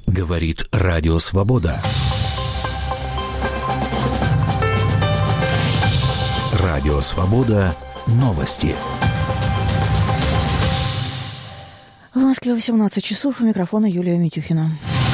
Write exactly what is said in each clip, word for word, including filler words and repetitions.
Говорит Радио Свобода. Радио Свобода. Новости. В Москве восемнадцать часов. У микрофона Юлия Митюхина.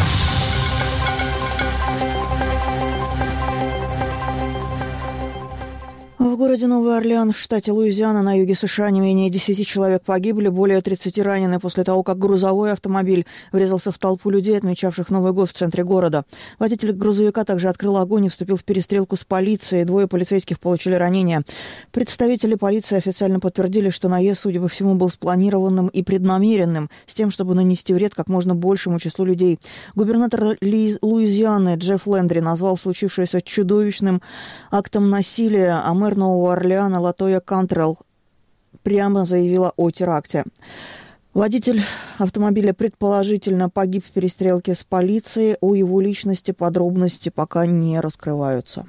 В городе Новый Орлеан в штате Луизиана на юге США не менее десяти человек погибли, более тридцати ранены после того, как грузовой автомобиль врезался в толпу людей, отмечавших Новый год в центре города. Водитель грузовика также открыл огонь и вступил в перестрелку с полицией. Двое полицейских получили ранения. Представители полиции официально подтвердили, что наезд, судя по всему, был спланированным и преднамеренным, с тем, чтобы нанести вред как можно большему числу людей. Губернатор Луизианы Джефф Лендри назвал случившееся чудовищным актом насилия, а мэр Нового Орлеана Латоя Кантрелл прямо заявила о теракте. Водитель автомобиля предположительно погиб в перестрелке с полицией. О его личности подробности пока не раскрываются.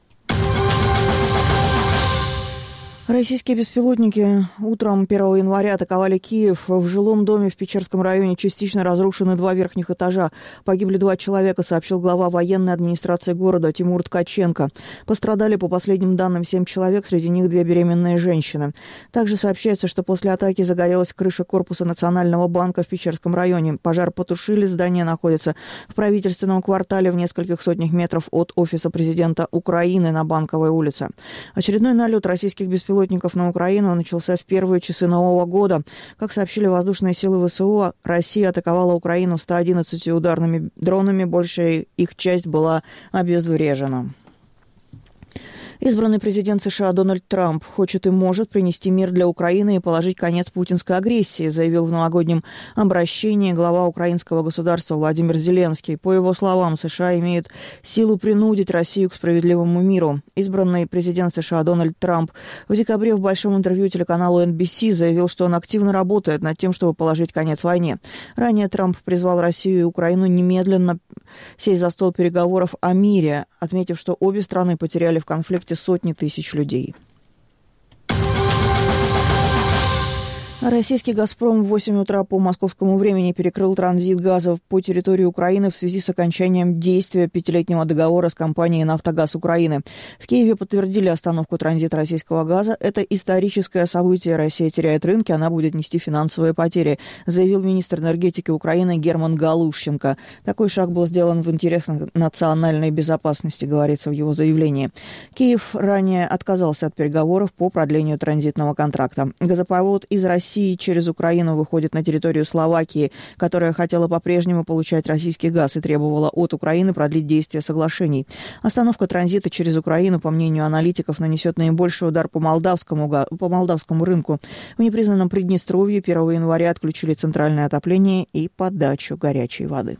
Российские беспилотники утром первого января атаковали Киев. В жилом доме в Печерском районе частично разрушены два верхних этажа. Погибли два человека, сообщил глава военной администрации города Тимур Ткаченко. Пострадали, по последним данным, семь человек, среди них две беременные женщины. Также сообщается, что после атаки загорелась крыша корпуса Национального банка в Печерском районе. Пожар потушили, здание находится в правительственном квартале в нескольких сотнях метров от офиса президента Украины на Банковой улице. Очередной налет российских беспилотников на Украину начался в первые часы Нового года. Как сообщили воздушные силы ВСУ, Россия атаковала Украину ста одиннадцатью ударными дронами, большая их часть была обезврежена. Избранный президент США Дональд Трамп хочет и может принести мир для Украины и положить конец путинской агрессии, заявил в новогоднем обращении глава украинского государства Владимир Зеленский. По его словам, США имеют силу принудить Россию к справедливому миру. Избранный президент США Дональд Трамп в декабре в большом интервью телеканалу эн би си заявил, что он активно работает над тем, чтобы положить конец войне. Ранее Трамп призвал Россию и Украину немедленно сесть за стол переговоров о мире, отметив, что обе страны потеряли в конфликте сотни тысяч людей. Российский «Газпром» в восемь утра по московскому времени перекрыл транзит газа по территории Украины в связи с окончанием действия пятилетнего договора с компанией «Нафтогаз Украины». В Киеве подтвердили остановку транзита российского газа. Это историческое событие. Россия теряет рынки, она будет нести финансовые потери, заявил министр энергетики Украины Герман Галущенко. Такой шаг был сделан в интересах национальной безопасности, говорится в его заявлении. Киев ранее отказался от переговоров по продлению транзитного контракта. Газопровод из России через Украину выходит на территорию Словакии, которая хотела по-прежнему получать российский газ и требовала от Украины продлить действие соглашений. Остановка транзита через Украину, по мнению аналитиков, нанесет наибольший удар по молдавскому, по молдавскому рынку. В непризнанном Приднестровье первого января отключили центральное отопление и подачу горячей воды.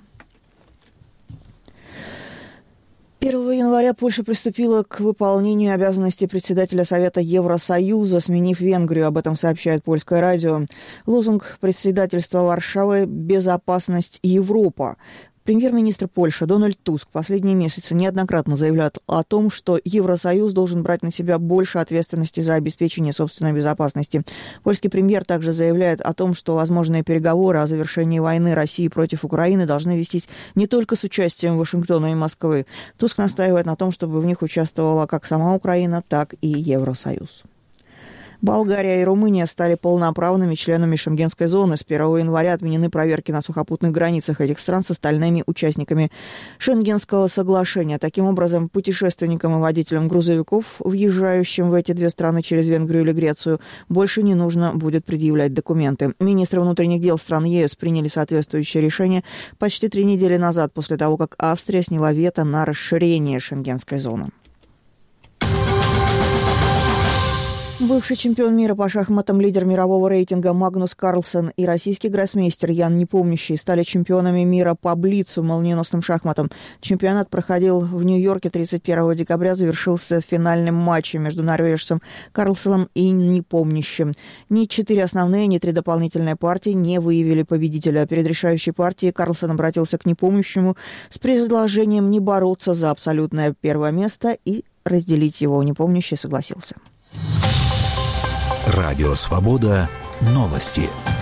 первого января Польша приступила к выполнению обязанностей председателя Совета Евросоюза, сменив Венгрию. Об этом сообщает польское радио. Лозунг председательства Варшавы «Безопасность Европа». Премьер-министр Польши Дональд Туск последние месяцы неоднократно заявляет о том, что Евросоюз должен брать на себя больше ответственности за обеспечение собственной безопасности. Польский премьер также заявляет о том, что возможные переговоры о завершении войны России против Украины должны вестись не только с участием Вашингтона и Москвы. Туск настаивает на том, чтобы в них участвовала как сама Украина, так и Евросоюз. Болгария и Румыния стали полноправными членами Шенгенской зоны. С первого января отменены проверки на сухопутных границах этих стран с остальными участниками Шенгенского соглашения. Таким образом, путешественникам и водителям грузовиков, въезжающим в эти две страны через Венгрию или Грецию, больше не нужно будет предъявлять документы. Министры внутренних дел стран ЕС приняли соответствующее решение почти три недели назад, после того, как Австрия сняла вето на расширение Шенгенской зоны. Бывший чемпион мира по шахматам, лидер мирового рейтинга Магнус Карлсен и российский гроссмейстер Ян Непомнящий стали чемпионами мира по блицу, молниеносным шахматам. Чемпионат проходил в Нью-Йорке тридцать первого декабря, завершился финальным матчем между норвежцем Карлсеном и Непомнящим. Ни четыре основные, ни три дополнительные партии не выявили победителя. Перед решающей партией Карлсен обратился к Непомнящему с предложением не бороться за абсолютное первое место и разделить его. Непомнящий согласился. Радио Свобода. Новости.